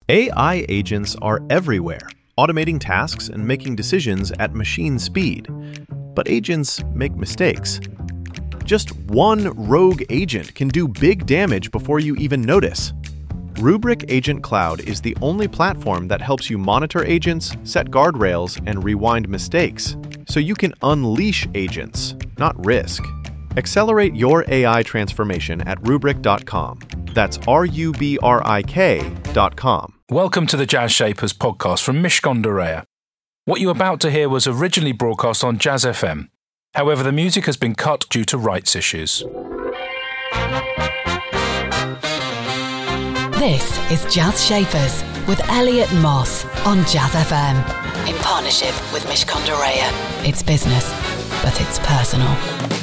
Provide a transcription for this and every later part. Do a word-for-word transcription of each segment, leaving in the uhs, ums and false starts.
A I agents are everywhere, automating tasks and making decisions at machine speed. But agents make mistakes. Just one rogue agent can do big damage before you even notice. Rubrik Agent Cloud is the only platform that helps you monitor agents, set guardrails, and rewind mistakes, so you can unleash agents, not risk. Accelerate your A I transformation at rubrik dot com. That's R U B R I K dot com. Welcome to the Jazz Shapers podcast from Mishcon de Reya. What you're about to hear was originally broadcast on Jazz F M. However, the music has been cut due to rights issues. This is Jazz Shapers with Elliot Moss on Jazz F M. In partnership with Mishcon de Reya. It's business, but it's personal.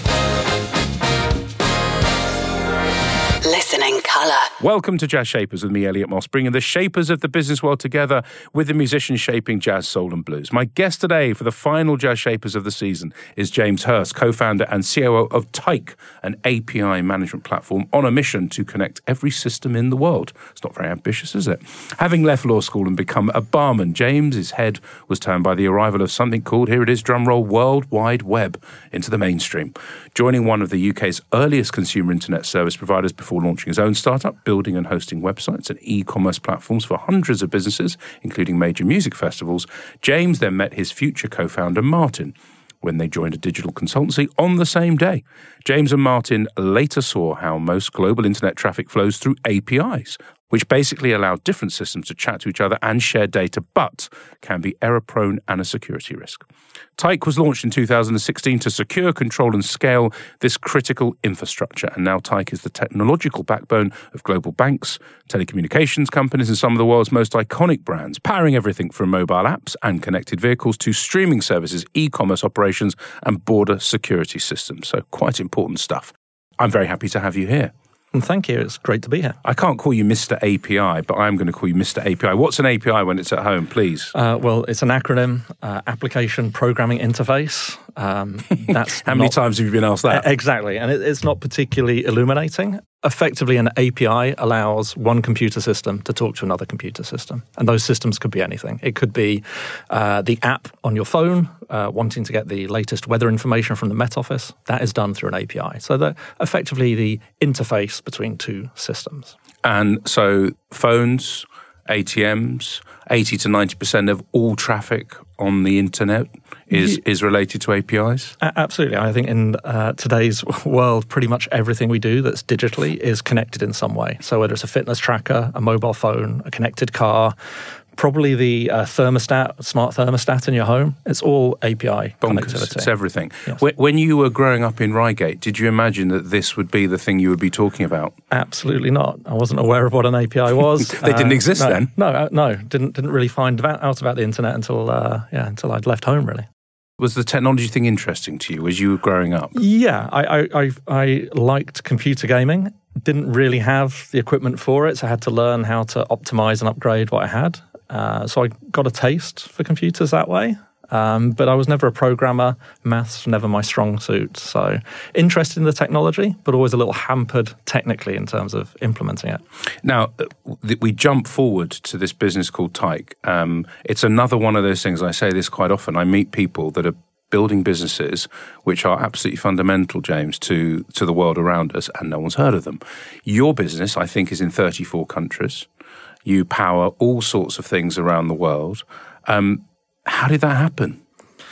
Listening colour. Welcome to Jazz Shapers with me, Elliot Moss, bringing the shapers of the business world together with the musicians shaping jazz, soul and blues. My guest today for the final Jazz Shapers of the season is James Hurst, co-founder and C O O of Tyke, an A P I management platform on a mission to connect every system in the world. It's not very ambitious, is it? Having left law school and become a barman, James's head was turned by the arrival of something called, here it is, drumroll, World Wide Web into the mainstream. Joining one of the U K's earliest consumer internet service providers before launching his own startup, building and hosting websites and e-commerce platforms for hundreds of businesses, including major music festivals, James then met his future co-founder, Martin, when they joined a digital consultancy on the same day. James and Martin later saw how most global internet traffic flows through A P Is, which basically allow different systems to chat to each other and share data, but can be error-prone and a security risk. Tyke was launched in two thousand sixteen to secure, control and scale this critical infrastructure, and now Tyke is the technological backbone of global banks, telecommunications companies and some of the world's most iconic brands, powering everything from mobile apps and connected vehicles to streaming services, e-commerce operations and border security systems. So quite important stuff. I'm very happy to have you here. And thank you. It's great to be here. I can't call you Mister A P I, but I'm going to call you Mister A P I. What's an A P I when it's at home, please? Uh, well, it's an acronym, uh, Application Programming Interface. Um, that's How many not, times have you been asked that? Exactly. And it, it's not particularly illuminating. Effectively, an A P I allows one computer system to talk to another computer system. And those systems could be anything. It could be uh, the app on your phone, uh, wanting to get the latest weather information from the Met Office. That is done through an A P I. So they're effectively the interface between two systems. And so phones, A T Ms, eighty to ninety percent of all traffic on the internet is, yeah. is related to A P Is? A- absolutely. I think in uh, today's world, pretty much everything we do that's digitally is connected in some way. So whether it's a fitness tracker, a mobile phone, a connected car, probably the uh, thermostat, smart thermostat in your home, it's all A P I Bonkers. Connectivity. It's everything. Yes. When you were growing up in Reigate, did you imagine that this would be the thing you would be talking about? Absolutely not. I wasn't aware of what an A P I was. They didn't uh, exist no, then? No, uh, no. Didn't didn't really find out about the internet until uh, yeah until I'd left home, really. Was the technology thing interesting to you as you were growing up? Yeah, I I, I, I liked computer gaming. Didn't really have the equipment for it, so I had to learn how to optimize and upgrade what I had. Uh, so I got a taste for computers that way. Um, but I was never a programmer. Maths never my strong suit. So interested in the technology, but always a little hampered technically in terms of implementing it. Now, we jump forward to this business called Tyke. Um, it's another one of those things, I say this quite often, I meet people that are building businesses which are absolutely fundamental, James, to, to the world around us, and no one's heard of them. Your business, I think, is in thirty-four countries. You power all sorts of things around the world. Um, how did that happen?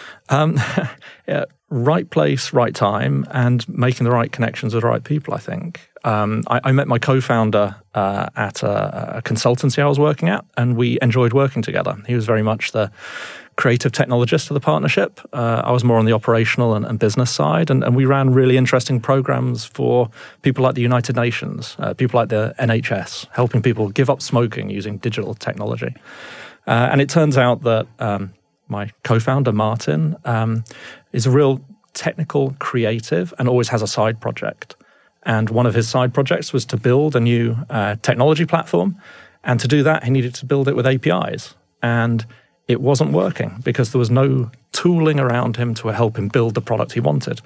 Um, yeah, right place, right time, and making the right connections with the right people, I think. Um, I, I met my co-founder uh, at a, a consultancy I was working at, and we enjoyed working together. He was very much the creative technologist of the partnership. Uh, I was more on the operational and, and business side, and, and we ran really interesting programs for people like the United Nations, uh, people like the N H S, helping people give up smoking using digital technology. Uh, and it turns out that um, my co-founder, Martin, um, is a real technical creative and always has a side project. And one of his side projects was to build a new uh, technology platform. And to do that, he needed to build it with A P Is. And it wasn't working because there was no tooling around him to help him build the product he wanted.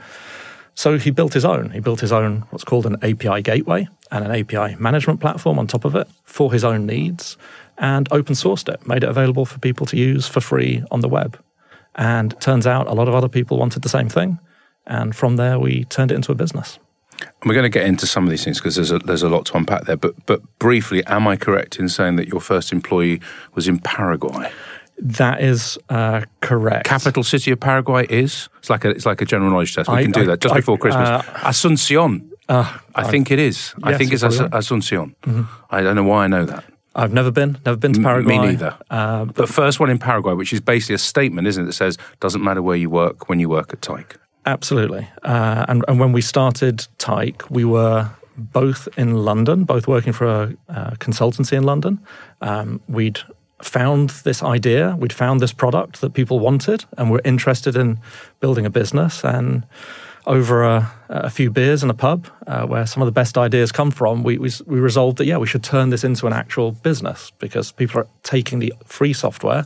So he built his own. He built his own, what's called an A P I gateway and an A P I management platform on top of it for his own needs. and open sourced it, made it available for people to use for free on the web. And it turns out a lot of other people wanted the same thing. And from there, we turned it into a business. And we're going to get into some of these things because there's a, there's a lot to unpack there. But but briefly, am I correct in saying that your first employee was in Paraguay? That is uh, correct. Capital city of Paraguay is? It's like a it's like a general knowledge test. We I, can do I, that just I, before Christmas. Uh, Asuncion. Uh, I think it is. Yes, I think it's As- right. Asuncion. Mm-hmm. I don't know why I know that. I've never been, never been to Paraguay. Me neither. Uh, the first one in Paraguay, which is basically a statement, isn't it, that says, doesn't matter where you work when you work at Tyke. Absolutely. Uh, and, and when we started Tyke, we were both in London, both working for a, a consultancy in London. Um, we'd found this idea, we'd found this product that people wanted and were interested in building a business. And over a, a few beers in a pub, uh, where some of the best ideas come from, we, we we resolved that, yeah, we should turn this into an actual business because people are taking the free software.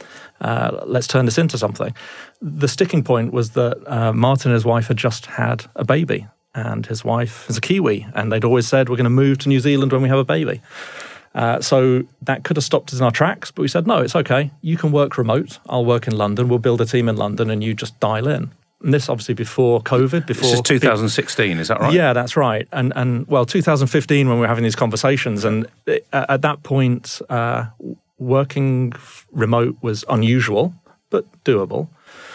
Uh, let's turn this into something. The sticking point was that uh, Martin and his wife had just had a baby, and his wife is a Kiwi, and they'd always said, we're going to move to New Zealand when we have a baby. Uh, so that could have stopped us in our tracks, but we said, no, it's okay. You can work remote. I'll work in London. We'll build a team in London, and you just dial in. And this obviously before COVID. Before This is two thousand sixteen, is that right? Yeah, that's right. And, and well, two thousand fifteen when we were having these conversations. And it, at that point, uh, working remote was unusual, but doable.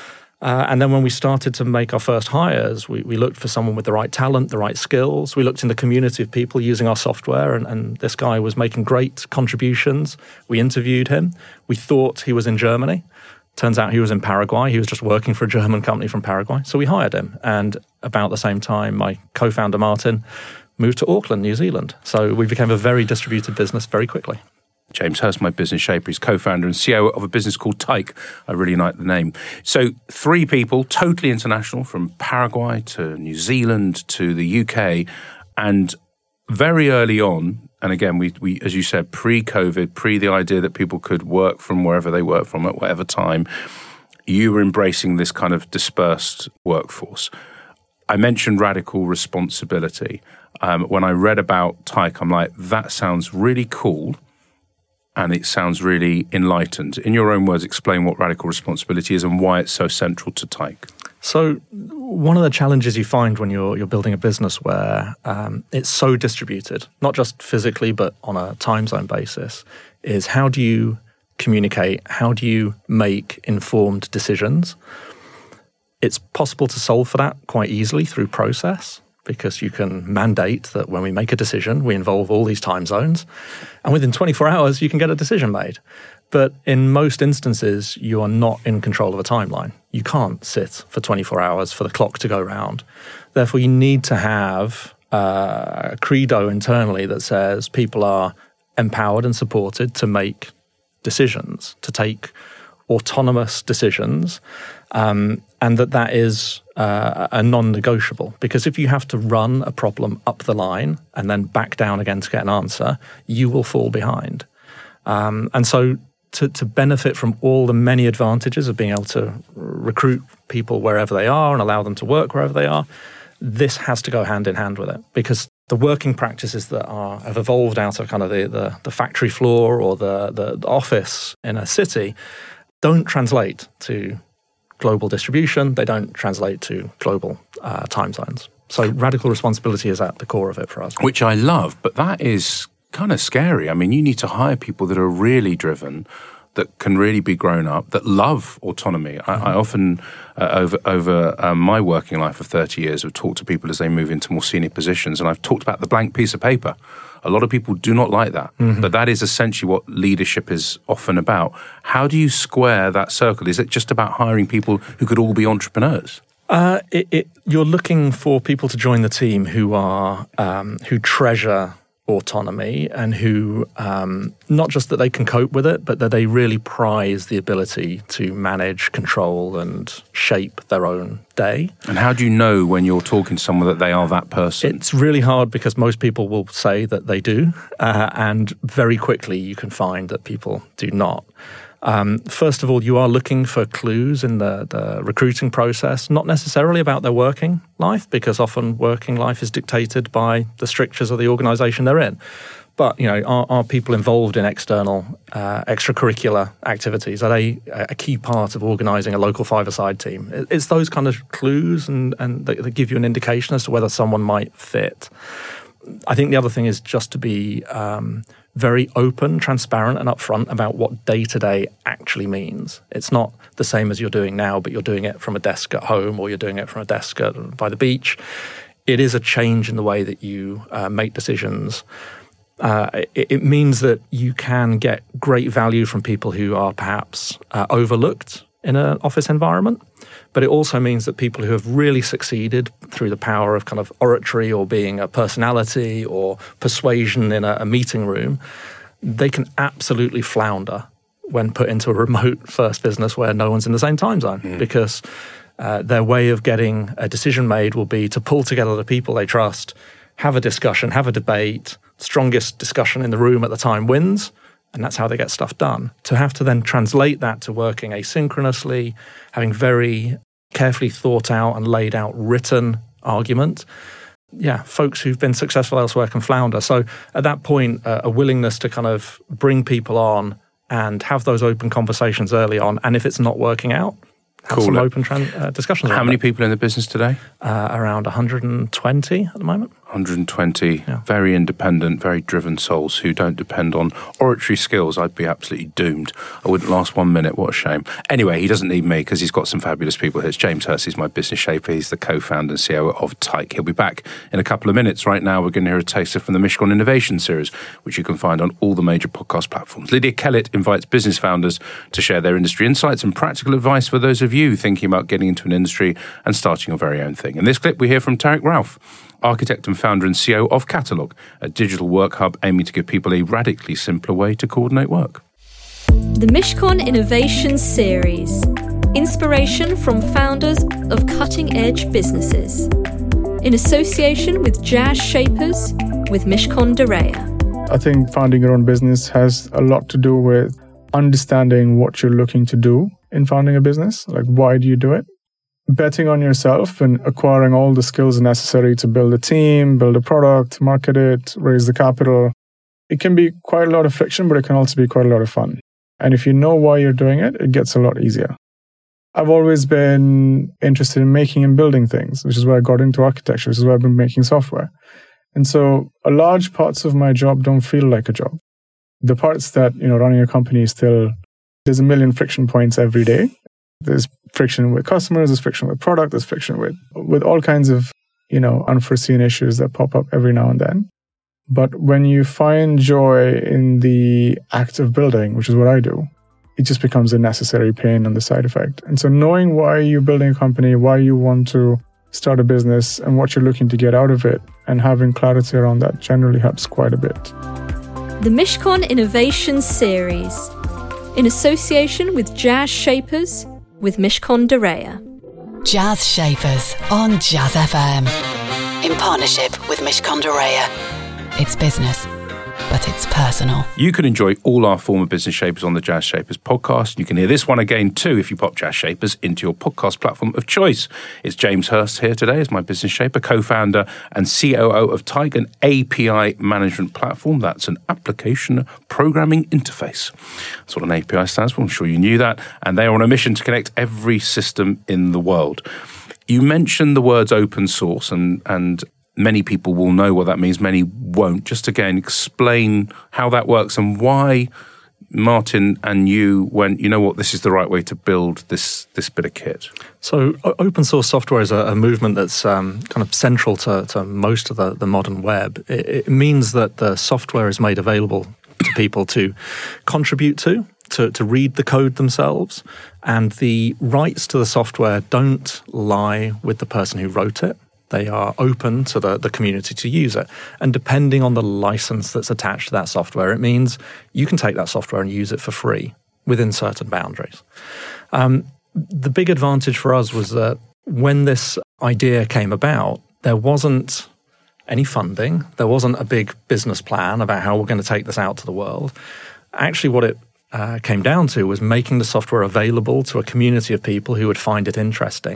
Uh, and then when we started to make our first hires, we, we looked for someone with the right talent, the right skills. We looked in the community of people using our software, and, and this guy was making great contributions. We interviewed him. We thought he was in Germany. Turns out he was in Paraguay. He was just working for a German company from Paraguay. So we hired him. And about the same time, my co-founder, Martin, moved to Auckland, New Zealand. So we became a very distributed business very quickly. James Hurst, my business shaper, he's co-founder and C E O of a business called Tyke. I really like the name. So three people, totally international, from Paraguay to New Zealand to the U K. And very early on, and again, we, we as you said, pre-COVID, pre the idea that people could work from wherever they work from at whatever time, you were embracing this kind of dispersed workforce. I mentioned radical responsibility. Um, when I read about Tyke, I'm like, that sounds really cool. And it sounds really enlightened. In your own words, explain what radical responsibility is and why it's so central to Tyke. So one of the challenges you find when you're you're building a business where um, it's so distributed, not just physically, but on a time zone basis, is how do you communicate? How do you make informed decisions? It's possible to solve for that quite easily through process, because you can mandate that when we make a decision, we involve all these time zones. And within twenty-four hours, you can get a decision made. But in most instances, you are not in control of a timeline. You can't sit for twenty-four hours for the clock to go round. Therefore, you need to have uh, a credo internally that says people are empowered and supported to make decisions, to take autonomous decisions, um, and that that is uh, a non-negotiable. Because if you have to run a problem up the line and then back down again to get an answer, you will fall behind. Um, and so to, to benefit from all the many advantages of being able to recruit people wherever they are and allow them to work wherever they are, this has to go hand in hand with it. Because the working practices that are have evolved out of kind of the, the, the factory floor or the, the, the office in a city don't translate to global distribution. They don't translate to global uh, time zones. So radical responsibility is at the core of it for us. Which I love, but that is kind of scary. I mean, you need to hire people that are really driven, that can really be grown up, that love autonomy. Mm-hmm. I, I often, uh, over over um, my working life of thirty years, have talked to people as they move into more senior positions, and I've talked about the blank piece of paper. A lot of people do not like that, mm-hmm. but that is essentially what leadership is often about. How do you square that circle? Is it just about hiring people who could all be entrepreneurs? Uh, it, it, you're looking for people to join the team who are um, who treasure autonomy and who, um, not just that they can cope with it, but that they really prize the ability to manage, control, and shape their own day. And how do you know when you're talking to someone that they are that person? It's really hard because most people will say that they do, uh, and very quickly you can find that people do not. Um, first of all, you are looking for clues in the, the recruiting process, not necessarily about their working life, because often working life is dictated by the strictures of the organisation they're in. But, you know, are, are people involved in external uh, extracurricular activities? Are they a key part of organising a local five-a-side team? It's those kind of clues and, and that, that give you an indication as to whether someone might fit. I think the other thing is just to be um, very open, transparent and upfront about what day-to-day actually means. It's not the same as you're doing now, but you're doing it from a desk at home or you're doing it from a desk at, by the beach. It is a change in the way that you uh, make decisions. Uh, it, it means that you can get great value from people who are perhaps uh, overlooked in an office environment. But it also means that people who have really succeeded through the power of kind of oratory or being a personality or persuasion in a, a meeting room, they can absolutely flounder when put into a remote first business where no one's in the same time zone. Mm. Because uh, their way of getting a decision made will be to pull together the people they trust, have a discussion, have a debate. Strongest discussion in the room at the time wins, and that's how they get stuff done. To have to then translate that to working asynchronously, having very carefully thought out and laid out written argument, yeah, folks who've been successful elsewhere can flounder. So at that point, uh, a willingness to kind of bring people on and have those open conversations early on, and if it's not working out, have cool. some open tran- uh, discussions. How many that. people in the business today? Uh, around one hundred twenty at the moment. one hundred twenty, yeah. Very independent, very driven souls who don't depend on oratory skills. I'd be absolutely doomed. I wouldn't last one minute. What a shame. Anyway, he doesn't need me because he's got some fabulous people here. It's James Hurst. He's my business shaper. He's the co-founder and C E O of Tyke. He'll be back in a couple of minutes. Right now, we're going to hear a taster from the Mishcon Innovation Series, which you can find on all the major podcast platforms. Lydia Kellett invites business founders to share their industry insights and practical advice for those of you thinking about getting into an industry and starting your very own thing. In this clip, we hear from Tarek Ralph, architect and founder and C E O of Catalog, a digital work hub aiming to give people a radically simpler way to coordinate work. The Mishcon Innovation Series. Inspiration from founders of cutting-edge businesses. In association with Jazz Shapers with Mishcon de Reya. I think founding your own business has a lot to do with understanding what you're looking to do in founding a business. Like, why do you do it? Betting on yourself and acquiring all the skills necessary to build a team, build a product, market it, raise the capital. It can be quite a lot of friction, but it can also be quite a lot of fun. And if you know why you're doing it, it gets a lot easier. I've always been interested in making and building things, which is why I got into architecture, which is why I've been making software. And so a large parts of my job don't feel like a job. The parts that, you know, running a company is still, there's a million friction points every day. There's friction with customers, there's friction with product, there's friction with, with all kinds of, you know, unforeseen issues that pop up every now and then. But when you find joy in the act of building, which is what I do, it just becomes a necessary pain and the side effect. And so knowing why you're building a company, why you want to start a business and what you're looking to get out of it, and having clarity around that generally helps quite a bit. The Mishcon Innovation Series. In association with Jazz Shapers with Mishcon de Reya. Jazz Shapers on Jazz F M. In partnership with Mishcon de Reya. It's business, but it's personal. You can enjoy all our former Business Shapers on the Jazz Shapers podcast. You can hear this one again too if you pop Jazz Shapers into your podcast platform of choice. It's James Hurst here today as my business shaper, co-founder and C O O of Tyke, an A P I management platform. That's an application programming interface. That's what an A P I stands for. I'm sure you knew that. And they are on a mission to connect every system in the world. You mentioned the words open source, and and many people will know what that means, many won't. Just again, explain how that works and why Martin and you went, you know what, this is the right way to build this this bit of kit. So open source software is a, a movement that's um, kind of central to, to most of the, the modern web. It, it means that the software is made available to people to contribute to, to, to read the code themselves, and the rights to the software don't lie with the person who wrote it. They are open to the, the community to use it. And depending on the license that's attached to that software, it means you can take that software and use it for free within certain boundaries. Um, the big advantage for us was that when this idea came about, there wasn't any funding. There wasn't a big business plan about how we're going to take this out to the world. Actually, what it uh, came down to was making the software available to a community of people who would find it interesting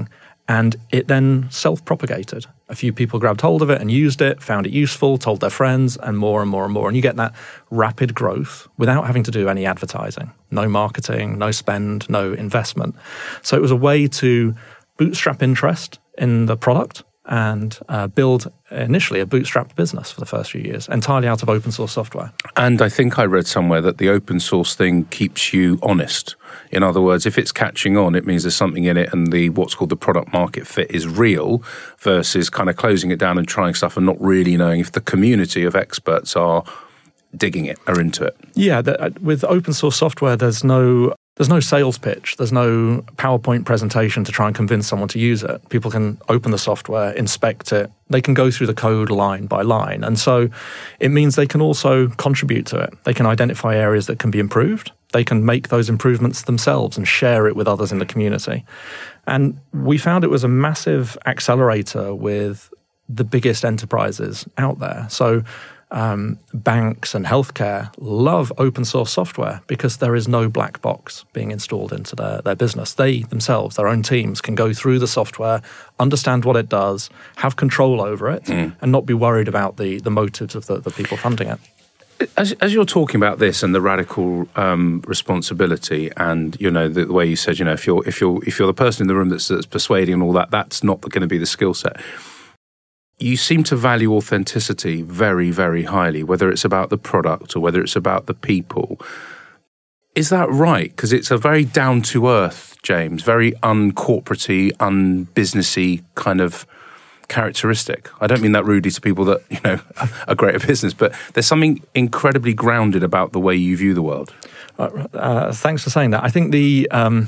And it then self-propagated. A few people grabbed hold of it and used it, found it useful, told their friends, and more and more and more. And you get that rapid growth without having to do any advertising. No marketing, no spend, no investment. So it was a way to bootstrap interest in the product and uh, build initially a bootstrapped business for the first few years, entirely out of open source software. And I think I read somewhere that the open source thing keeps you honest. In other words, if it's catching on, it means there's something in it and the what's called the product market fit is real versus kind of closing it down and trying stuff and not really knowing if the community of experts are digging it, are into it. Yeah, the, with open source software, there's no... There's no sales pitch. There's no PowerPoint presentation to try and convince someone to use it. People can open the software, inspect it. They can go through the code line by line. And so it means they can also contribute to it. They can identify areas that can be improved. They can make those improvements themselves and share it with others in the community. And we found it was a massive accelerator with the biggest enterprises out there. So Um, banks and healthcare love open source software because there is no black box being installed into their, their business. They themselves, their own teams, can go through the software, understand what it does, have control over it, mm. and not be worried about the, the motives of the, the people funding it. As, as you're talking about this and the radical um, responsibility, and you know the, the way you said, you know, if you're if you're if you're the person in the room that's, that's persuading and all that, that's not going to be the skill set. You seem to value authenticity very, very highly, whether it's about the product or whether it's about the people. Is that right? Because it's a very down-to-earth, James, very uncorporatey, unbusinessy kind of characteristic. I don't mean that rudely to people that, you know, are great at business, but there's something incredibly grounded about the way you view the world. Uh, uh, thanks for saying that. I think the um,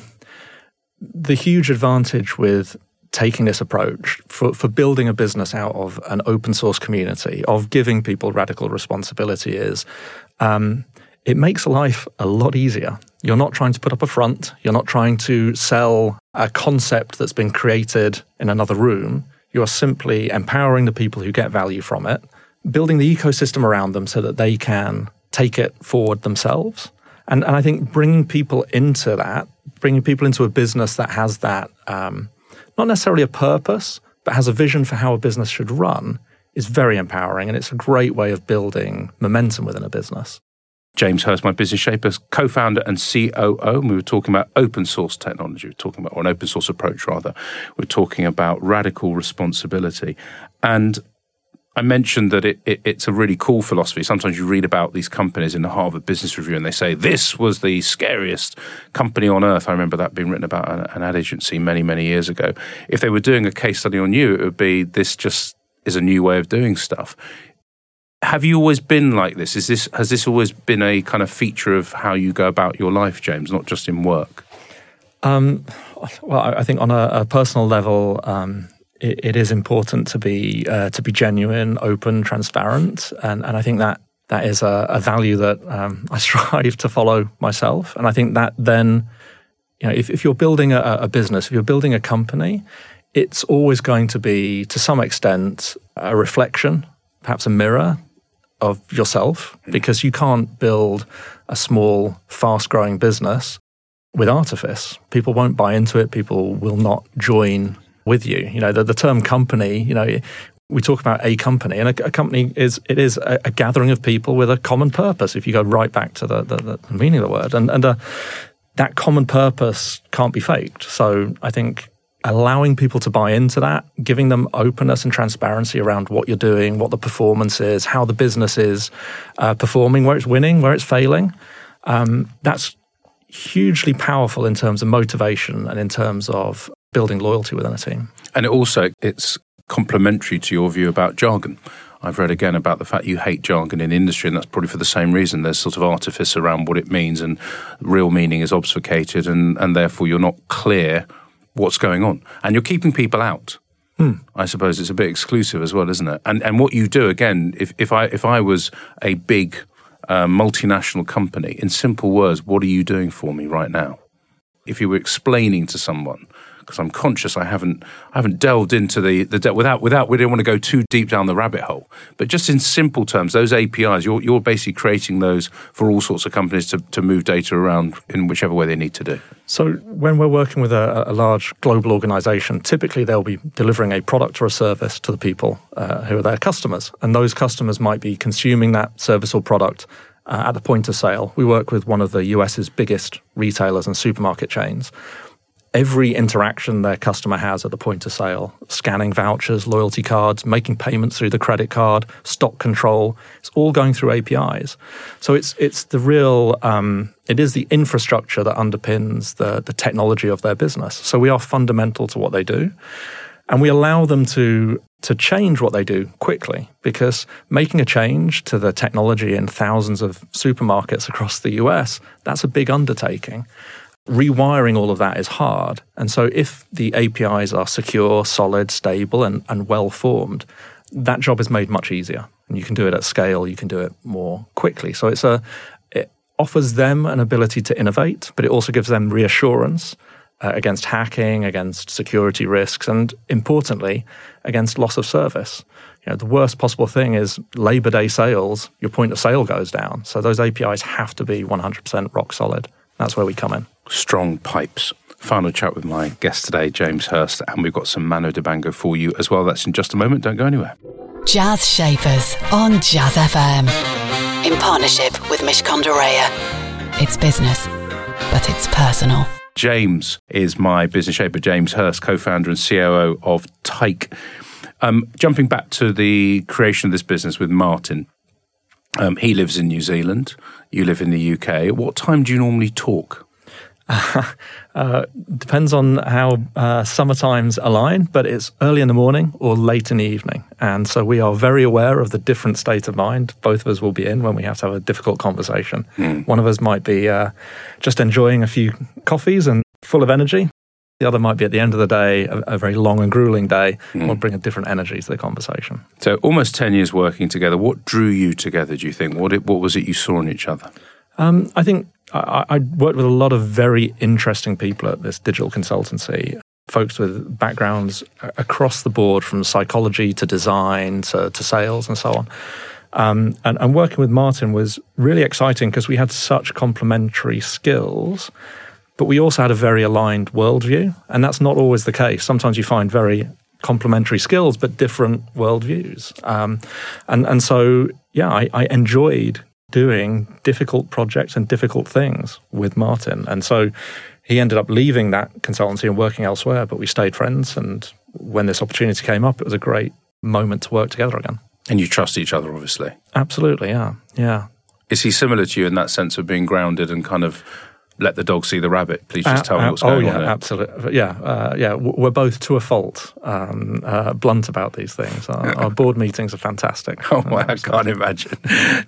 the huge advantage with taking this approach for, for building a business out of an open source community, of giving people radical responsibility is um, it makes life a lot easier. You're not trying to put up a front. You're not trying to sell a concept that's been created in another room. You are simply empowering the people who get value from it, building the ecosystem around them so that they can take it forward themselves. And, and I think bringing people into that, bringing people into a business that has that um, not necessarily a purpose, but has a vision for how a business should run, is very empowering, and it's a great way of building momentum within a business. James Hurst, my Business Shapers co-founder and C O O, and we were talking about open source technology, we were talking about, or an open source approach rather, we're talking about radical responsibility. And I mentioned that it, it, it's a really cool philosophy. Sometimes you read about these companies in the Harvard Business Review and they say, this was the scariest company on earth. I remember that being written about an, an ad agency many, many years ago. If they were doing a case study on you, it would be, this just is a new way of doing stuff. Have you always been like this? Is this has this always been a kind of feature of how you go about your life, James, not just in work? Um, well, I think on a, a personal level, um, It, it is important to be uh, to be genuine, open, transparent, and, and I think that that is a, a value that um, I strive to follow myself. And I think that then, you know, if, if you're building a, a business, if you're building a company, it's always going to be, to some extent, a reflection, perhaps a mirror of yourself, because you can't build a small, fast-growing business with artifice. People won't buy into it. People will not join with you. You know, the, the term company, you know, we talk about a company, and a, a company is, it is a, a gathering of people with a common purpose, if you go right back to the, the, the meaning of the word. And, and uh, that common purpose can't be faked. So I think allowing people to buy into that, giving them openness and transparency around what you're doing, what the performance is, how the business is uh, performing, where it's winning, where it's failing, um, that's hugely powerful in terms of motivation and in terms of building loyalty within a team. And it also, it's complementary to your view about jargon. I've read again about the fact you hate jargon in industry, and that's probably for the same reason. There's sort of artifice around what it means, and real meaning is obfuscated, and, and therefore you're not clear what's going on. And you're keeping people out. Hmm. I suppose it's a bit exclusive as well, isn't it? And and what you do, again, if, if I if I was a big uh, multinational company, in simple words, what are you doing for me right now? If you were explaining to someone Because I'm conscious I haven't I haven't delved into the the de- without without we don't want to go too deep down the rabbit hole. But just in simple terms, those A P Is, you're you're basically creating those for all sorts of companies to to move data around in whichever way they need to do. So when we're working with a, a large global organization, typically they'll be delivering a product or a service to the people uh, who are their customers. And those customers might be consuming that service or product uh, at the point of sale. We work with one of the U S's biggest retailers and supermarket chains. Every interaction their customer has at the point of sale, scanning vouchers, loyalty cards, making payments through the credit card, stock control, it's all going through A P Is. So it's it's the real, um, it is the infrastructure that underpins the, the technology of their business. So we are fundamental to what they do. And we allow them to to change what they do quickly, because making a change to the technology in thousands of supermarkets across the U S, that's a big undertaking. Rewiring all of that is hard. And so if the A P Is are secure, solid, stable, and, and well-formed, that job is made much easier. And you can do it at scale, you can do it more quickly. So it's a it offers them an ability to innovate, but it also gives them reassurance uh, against hacking, against security risks, and importantly, against loss of service. You know, the worst possible thing is Labor Day sales, your point of sale goes down. So those A P Is have to be one hundred percent rock solid. That's where we come in. Strong pipes. Final chat with my guest today, James Hurst, and we've got some Mano Dibango for you as well. That's in just a moment. Don't go anywhere. Jazz Shapers on Jazz F M, in partnership with Mishcon de Reya. It's business, but it's personal. James is my business shaper, James Hurst, co-founder and C O O of Tyke. Um, jumping back to the creation of this business with Martin, um, he lives in New Zealand, you live in the U K. At what time do you normally talk? uh, depends on how uh, summer times align, but it's early in the morning or late in the evening. And so we are very aware of the different state of mind both of us will be in when we have to have a difficult conversation. Mm. One of us might be uh, just enjoying a few coffees and full of energy. The other might be at the end of the day, a, a very long and grueling day, mm. will bring a different energy to the conversation. So almost ten years working together. What drew you together, do you think? What, it, what was it you saw in each other? Um, I think I, I worked with a lot of very interesting people at this digital consultancy, folks with backgrounds across the board, from psychology to design to, to sales and so on. Um, and, and working with Martin was really exciting because we had such complementary skills, but we also had a very aligned worldview. And that's not always the case. Sometimes you find very complementary skills, but different worldviews. Um, and, and so, yeah, I, I enjoyed doing difficult projects and difficult things with Martin. And so he ended up leaving that consultancy and working elsewhere, but we stayed friends. And when this opportunity came up, it was a great moment to work together again. And you trust each other, obviously. Absolutely, yeah. Yeah. Is he similar to you in that sense of being grounded and kind of let the dog see the rabbit? Please just uh, tell me what's uh, going oh, yeah, on. Oh, yeah, absolutely. Yeah, uh, yeah. We're both to a fault um, uh, blunt about these things. Our, our board meetings are fantastic. Oh, well, I can't imagine.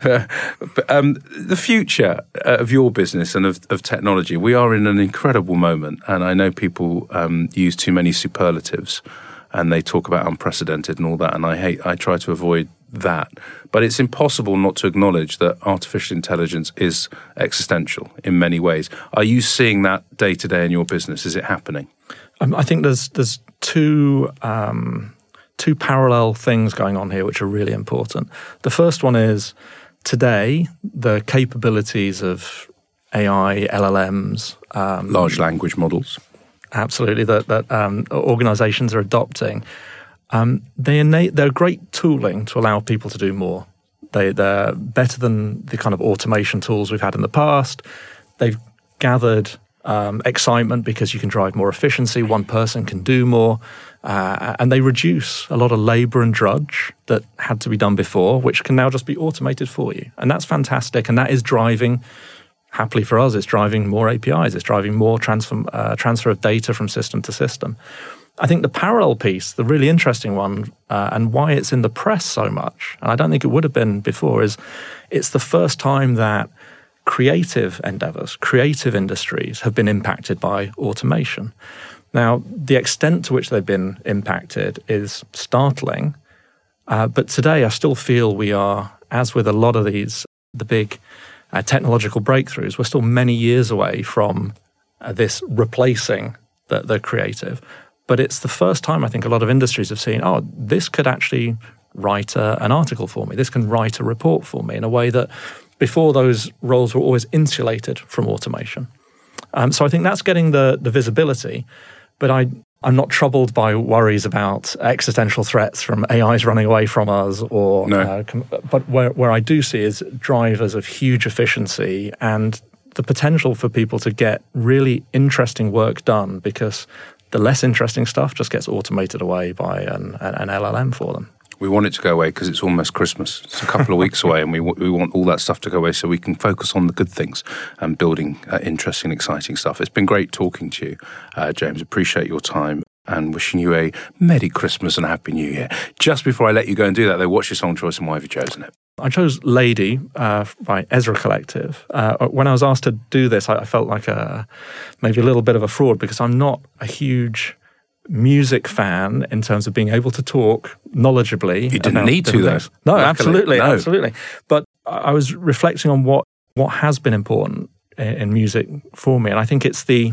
But um, the future of your business and of, of technology, we are in an incredible moment, and I know people um, use too many superlatives, and they talk about unprecedented and all that, and I hate. I try to avoid that. But it's impossible not to acknowledge that artificial intelligence is existential in many ways. Are you seeing that day to day in your business? Is it happening? Um, I think there's there's two um, two parallel things going on here which are really important. The first one is today the capabilities of A I, L L Ms, um, large language models, absolutely that that um, organizations are adopting. Um, they innate, they're great tooling to allow people to do more. They, they're better than the kind of automation tools we've had in the past. They've gathered um, excitement because you can drive more efficiency. One person can do more. Uh, and they reduce a lot of labor and drudge that had to be done before, which can now just be automated for you. And that's fantastic. And that is driving, happily for us, it's driving more A P Is. It's driving more transfer, uh, transfer of data from system to system. I think the parallel piece, the really interesting one, uh, and why it's in the press so much, and I don't think it would have been before, is it's the first time that creative endeavors, creative industries have been impacted by automation. Now, the extent to which they've been impacted is startling, uh, but today I still feel we are, as with a lot of these, the big uh, technological breakthroughs, we're still many years away from uh, this replacing the, the creative. But it's the first time I think a lot of industries have seen, oh, this could actually write a, an article for me. This can write a report for me in a way that before those roles were always insulated from automation. Um, so I think that's getting the, the visibility. But I, I'm not troubled by worries about existential threats from A Is running away from us. Or, no. uh, com- but where, where I do see is drivers of huge efficiency and the potential for people to get really interesting work done, because the less interesting stuff just gets automated away by an, an L L M for them. We want it to go away because it's almost Christmas. It's a couple of weeks away, and we w- we want all that stuff to go away so we can focus on the good things and building uh, interesting, exciting stuff. It's been great talking to you, uh, James. Appreciate your time and wishing you a Merry Christmas and a Happy New Year. Just before I let you go and do that, though, what's your song choice and why have you chosen it? I chose Lady uh, by Ezra Collective. Uh, when I was asked to do this, I, I felt like a maybe a little bit of a fraud because I'm not a huge music fan in terms of being able to talk knowledgeably. You didn't need to, though. No, Luckily, absolutely, no. absolutely. But I was reflecting on what, what has been important in, in music for me. And I think it's the,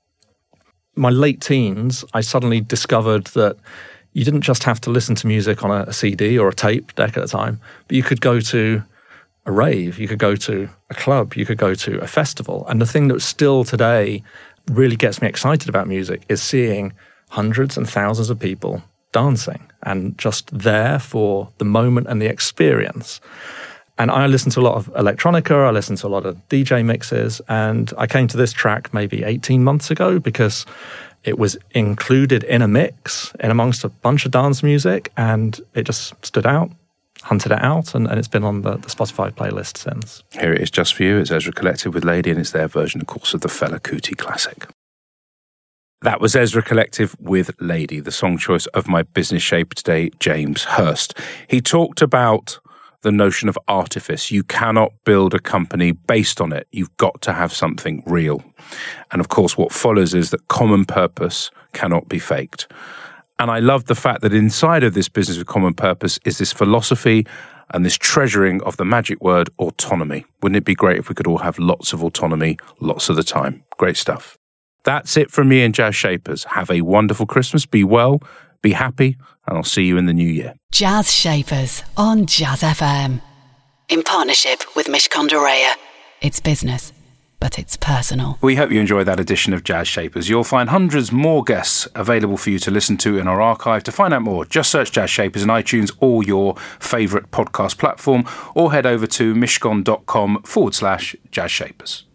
my late teens, I suddenly discovered that you didn't just have to listen to music on a, a C D or a tape deck at a time, but you could go to a rave, you could go to a club, you could go to a festival. And the thing that still today really gets me excited about music is seeing hundreds and thousands of people dancing and just there for the moment and the experience. And I listen to a lot of electronica, I listen to a lot of D J mixes, and I came to this track maybe eighteen months ago because it was included in a mix in amongst a bunch of dance music, and it just stood out, hunted it out, and, and it's been on the, the Spotify playlist since. Here it is just for you. It's Ezra Collective with Lady, and it's their version, of course, of the Fela Kuti classic. That was Ezra Collective with Lady, the song choice of my business shaper today, James Hurst. He talked about the notion of artifice. You cannot build a company based on it. You've got to have something real. And of course, what follows is that common purpose cannot be faked. And I love the fact that inside of this business of common purpose is this philosophy and this treasuring of the magic word autonomy. Wouldn't it be great if we could all have lots of autonomy, lots of the time? Great stuff. That's it from me and Jazz Shapers. Have a wonderful Christmas. Be well, be happy, and I'll see you in the new year. Jazz Shapers on Jazz F M. In partnership with Mishcon de Reya. It's business, but it's personal. We hope you enjoyed that edition of Jazz Shapers. You'll find hundreds more guests available for you to listen to in our archive. To find out more, just search Jazz Shapers in iTunes or your favourite podcast platform, or head over to mishcon.com forward slash Jazz Shapers.